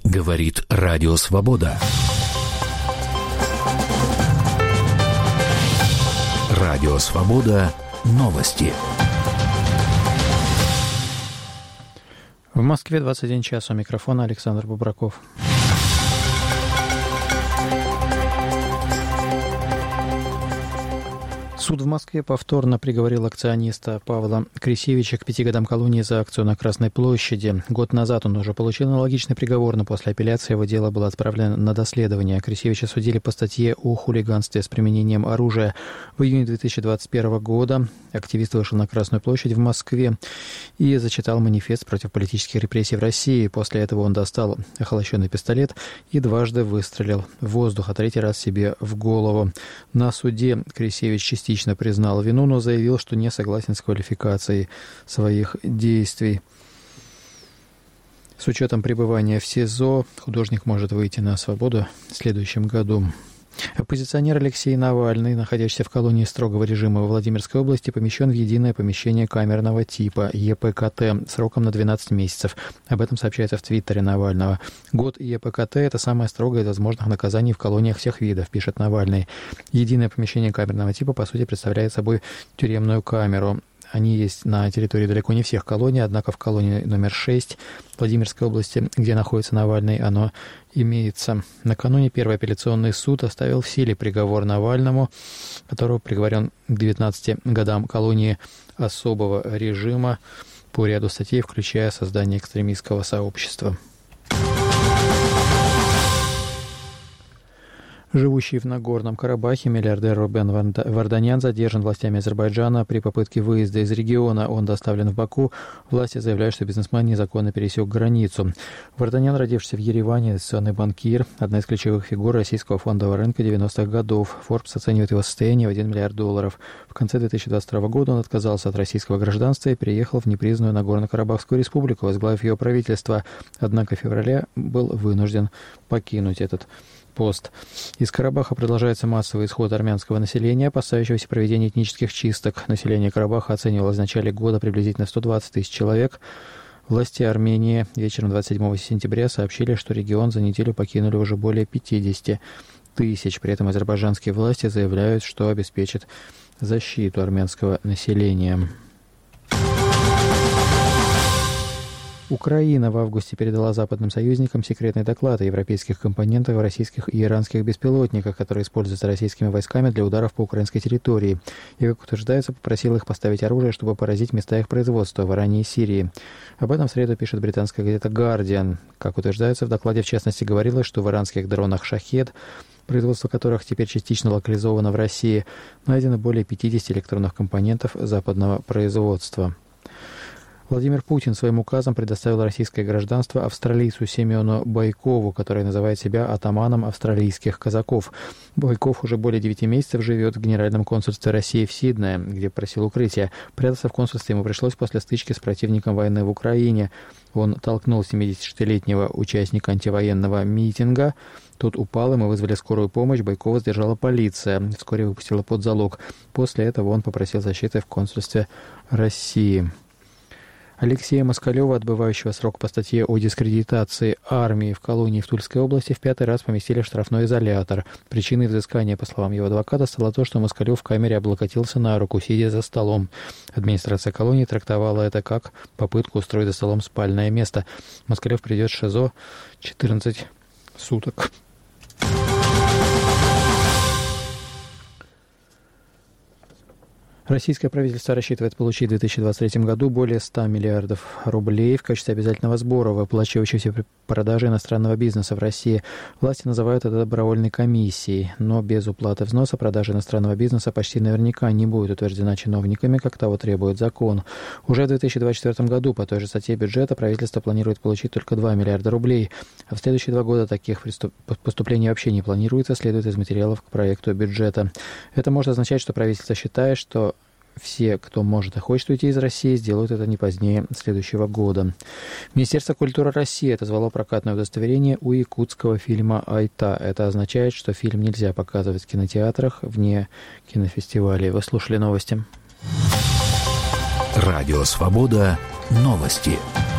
Говорит Радио Свобода. Радио Свобода. Новости. В Москве 21 час. У микрофона Александр Бубраков. Суд в Москве повторно приговорил акциониста Павла Крисевича к 5 годам колонии за акцию на Красной площади. Год назад он уже получил аналогичный приговор, но после апелляции его дело было отправлено на доследование. Крисевича судили по статье о хулиганстве с применением оружия. В июне 2021 года активист вышел на Красную площадь в Москве и зачитал манифест против политических репрессий в России. После этого он достал охолощенный пистолет и дважды выстрелил в воздух, а третий раз себе в голову. На суде Крисевич частично признал вину, но заявил, что не согласен с квалификацией своих действий. С учетом пребывания в СИЗО художник может выйти на свободу в следующем году. Оппозиционер Алексей Навальный, находящийся в колонии строгого режима во Владимирской области, помещен в единое помещение камерного типа ЕПКТ сроком на 12 месяцев. Об этом сообщается в Твиттере Навального. Год ЕПКТ – это самое строгое из возможных наказаний в колониях всех видов, пишет Навальный. Единое помещение камерного типа, по сути, представляет собой тюремную камеру. Они есть на территории далеко не всех колоний, однако в колонии номер 6 Владимирской области, где находится Навальный, оно имеется. Накануне Первый апелляционный суд оставил в силе приговор Навальному, которого приговорен к 19 годам колонии особого режима по ряду статей, включая создание экстремистского сообщества. Живущий в Нагорном Карабахе миллиардер Рубен Варданян задержан властями Азербайджана при попытке выезда из региона. Он доставлен в Баку. Власти заявляют, что бизнесмен незаконно пересек границу. Варданян, родившийся в Ереване, инвестиционный банкир, одна из ключевых фигур российского фондового рынка 90-х годов. Forbes оценивает его состояние в $1 миллиард. В конце 2022 года он отказался от российского гражданства и переехал в непризнанную Нагорно-Карабахскую республику, возглавив ее правительство. Однако в феврале был вынужден покинуть этот пост. Из Карабаха продолжается массовый исход армянского населения, опасающегося проведения этнических чисток. Население Карабаха оценивалось в начале года приблизительно 120 тысяч человек. Власти Армении вечером 27 сентября сообщили, что регион за неделю покинули уже более 50 тысяч. При этом азербайджанские власти заявляют, что обеспечат защиту армянского населения. Украина в августе передала западным союзникам секретный доклад о европейских компонентах в российских и иранских беспилотниках, которые используются российскими войсками для ударов по украинской территории. И, как утверждается, попросил их поставить оружие, чтобы поразить места их производства в Иране и Сирии. Об этом в среду пишет британская газета «Гардиан». Как утверждается, в докладе в частности говорилось, что в иранских дронах «Шахед», производство которых теперь частично локализовано в России, найдено более 50 электронных компонентов западного производства. Владимир Путин своим указом предоставил российское гражданство австралийцу Семену Байкову, который называет себя атаманом австралийских казаков. Байков уже более 9 месяцев живет в Генеральном консульстве России в Сиднее, где просил укрытия. Прятаться в консульстве ему пришлось после стычки с противником войны в Украине. Он толкнул 76-летнего участника антивоенного митинга. Тот упал, и мы вызвали скорую помощь. Байкова сдержала полиция. Вскоре выпустила под залог. После этого он попросил защиты в консульстве России. Алексея Москалева, отбывающего срок по статье о дискредитации армии в колонии в Тульской области, в 5-й раз поместили в штрафной изолятор. Причиной взыскания, по словам его адвоката, стало то, что Москалев в камере облокотился на руку, сидя за столом. Администрация колонии трактовала это как попытку устроить за столом спальное место. Москалев придет в ШИЗО 14 суток. Российское правительство рассчитывает получить в 2023 году более 100 миллиардов рублей в качестве обязательного сбора, выплачивающегося при продаже иностранного бизнеса в России. Власти называют это добровольной комиссией, но без уплаты взноса продажа иностранного бизнеса почти наверняка не будет утверждена чиновниками, как того требует закон. Уже в 2024 году по той же статье бюджета правительство планирует получить только 2 миллиарда рублей, а в следующие 2 года таких поступлений вообще не планируется, следует из материалов к проекту бюджета. Это может означать, что правительство считает, что все, кто может и хочет уйти из России, сделают это не позднее следующего года. Министерство культуры России отозвало прокатное удостоверение у якутского фильма «Айта». Это означает, что фильм нельзя показывать в кинотеатрах вне кинофестивалей. Вы слушали новости. Радио «Свобода». Новости.